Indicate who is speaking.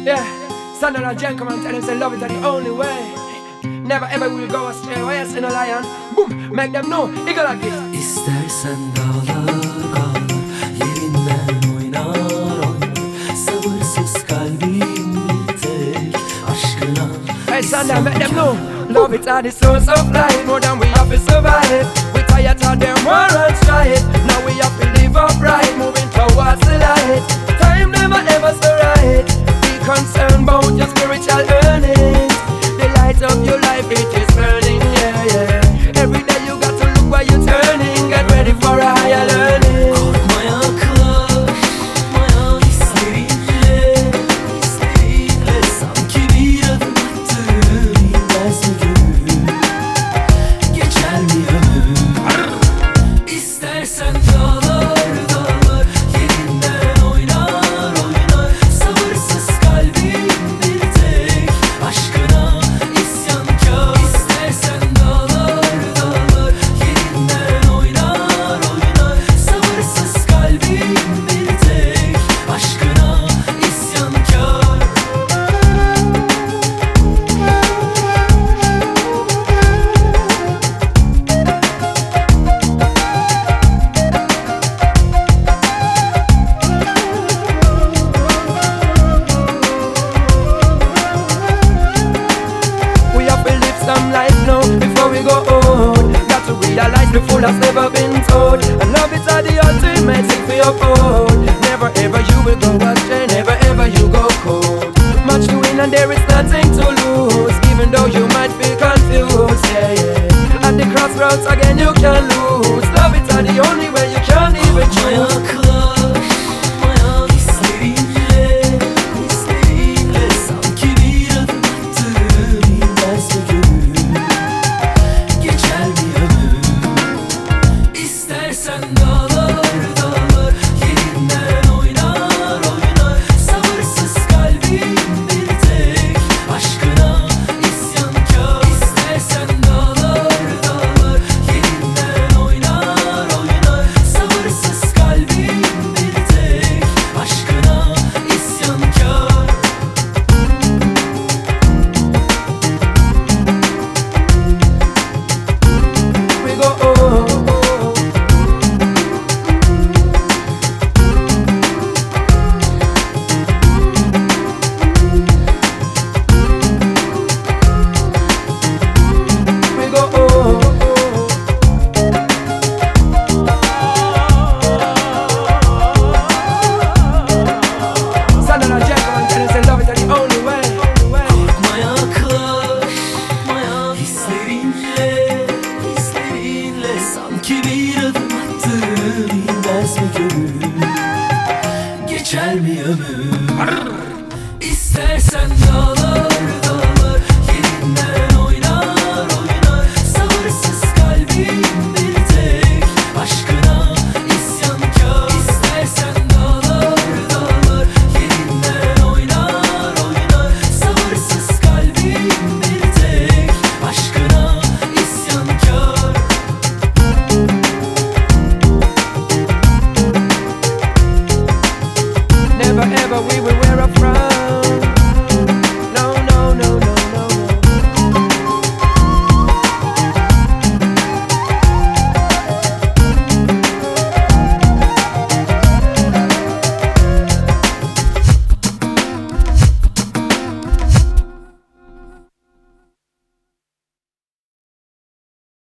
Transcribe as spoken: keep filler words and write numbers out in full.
Speaker 1: Yeah, son of a gentleman tell him say love is the only way. Never ever will go astray. Why you sin a lion? Boom, make them know. It go like this.
Speaker 2: İstersen dağlar dağlar, yerinden oynar oynar. Sabırsız kalbim bir tek aşkına.
Speaker 1: Hey son, now make them know. Love it are the source of life. More than we have to survive. We tired of them war and strife. Now we have to live upright, moving towards the light. Time never ever so right. Be concerned about your spiritual earnings. The light of your life, it is burning, yeah, yeah. Every day you got to look where you're turning. Get ready for a higher learning.
Speaker 2: Korkma yaklaşmaya, hislerinle, hislerinle. Sanki bir adım attın, inmez mi gönül? Geçer mi ömür? İstersen dağlar dağlar, yerinden oynar oynar. Sabırsız kalbim bir tek aşkına isyankâr. İstersen dağlar dağlar, yerinden oynar oynar. Sabırsız kalbim bir tek aşkına isyankâr.
Speaker 1: We have to live some life now before we go old. Got to realize the fool has never been told. And love is the ultimate thing for your own. Never ever you will go astray, never ever you go cold. Much to win and there is nothing to lose. Even though you might feel confused, yeah, yeah. At the crossroads again you can lose. Love is the only way you can even choose.
Speaker 2: Yaklaşmaya, hislerinle, hislerinle. Sanki bir adım attın, inmez mi gönül? Geçer mi ömür? İstersen dağlar dağlar, yerinden oynar oynar. Sabırsız kalbim bir tek aşkına isyankâr. İstersen dağlar dağlar, yerinden oynar oynar. Sabırsız kalbim bir tek aşkına isyankâr.
Speaker 1: We go oh, we go oh. Son of a gentleman tell him say love is the only way.
Speaker 2: Korkma yaklaşmaya, hislerinle, hislerinle. Sanki bir adım attın, inmez mi gönül? Geçer mi ömür? İstersen dağlar dağlar, yerinden oynar oynar. Sabırsız kalbim bir tek aşkına isyankâr. İstersen dağlar dağlar, yerinden oynar oynar. Sabırsız kalbim bir tek aşkına isyankâr.
Speaker 1: Never ever we will wear a frown.